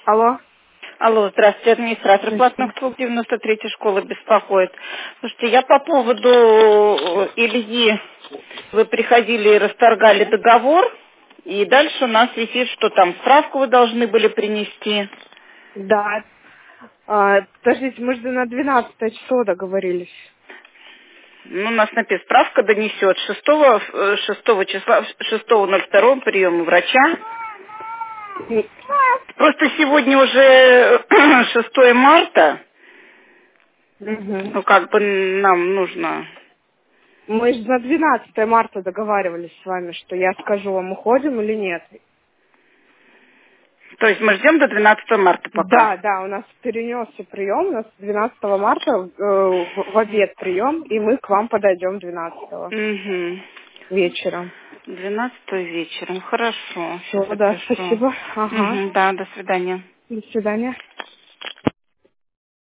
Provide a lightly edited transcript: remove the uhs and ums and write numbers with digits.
Алло. Алло, здравствуйте, администратор платных Здрасте. услуг 93-й школы беспокоит. Слушайте, я по поводу Ильи, вы приходили и расторгали договор, и дальше у нас висит, что там справку вы должны были принести. Да. Подождите, мы же на 12 число договорились. Ну, у нас написано, справка донесет 6 числа, 6.02 прием у врача. Просто сегодня уже 6 марта, Мгм. ну, как бы нам нужно. Мы же на 12 марта договаривались с вами, что я скажу вам, уходим или нет. То есть мы ждем до 12 марта пока. Да, да, у нас перенесся прием, у нас 12 марта в обед прием, и мы к вам подойдем 12 Угу. вечером. 12 вечером. Хорошо. Все, Сейчас да, запишу. спасибо. Ага. Угу, да, до свидания. До свидания.